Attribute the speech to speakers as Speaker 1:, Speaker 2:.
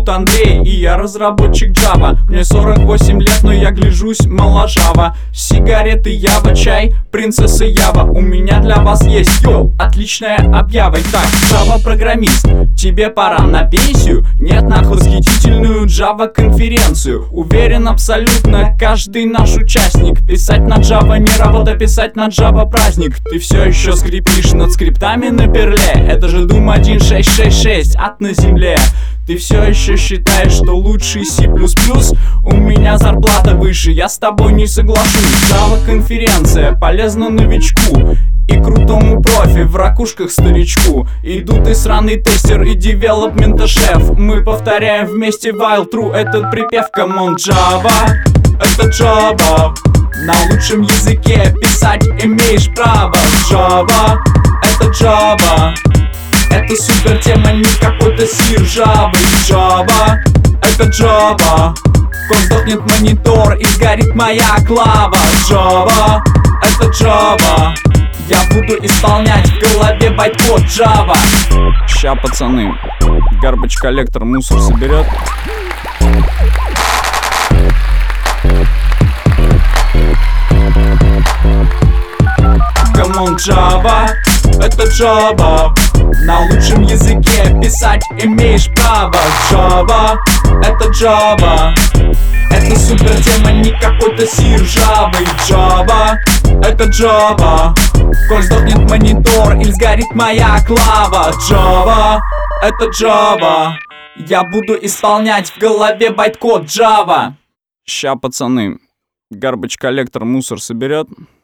Speaker 1: зовут Андрей, и я разработчик Java. Мне 48 лет, но я гляжусь моложаво. Сигареты Ява, чай, принцесса Ява. У меня для вас есть, отличная объява. Итак, Java-программист, тебе пора на пенсию? Нет, на восхитительную Java-конференцию. Уверен абсолютно каждый наш участник. Писать на Java не работа, писать на Java праздник. Ты все еще скрипишь над скриптами на перле. Это же Doom 1.6.6.6, ад на земле. Ты все еще считаешь, что лучший C++? У меня зарплата выше, я с тобой не соглашусь. Java-конференция полезна новичку и крутому профи, в ракушках старичку. Иду ты сраный тестер и девелопмента шеф. Мы повторяем вместе while true этот припев. Come on, Java, это Java. На лучшем языке писать имеешь право. Java, это Java. Это супер тема, не какой-то сир Java. Java, это Java. Коль сдохнет монитор и сгорит моя клава. Java, это Java. Я буду исполнять в голове байткод Java. Ща, пацаны, гарбач коллектор мусор соберет. Come on, Java, это Java. На лучшем языке писать имеешь право. Java, это Java. Это супер тема, не какой-то сир Java. Java, это Java. Коль сдохнет монитор или сгорит моя клава. Java, это Java. Я буду исполнять в голове байткод Java. Ща, пацаны, гарбач коллектор мусор соберет.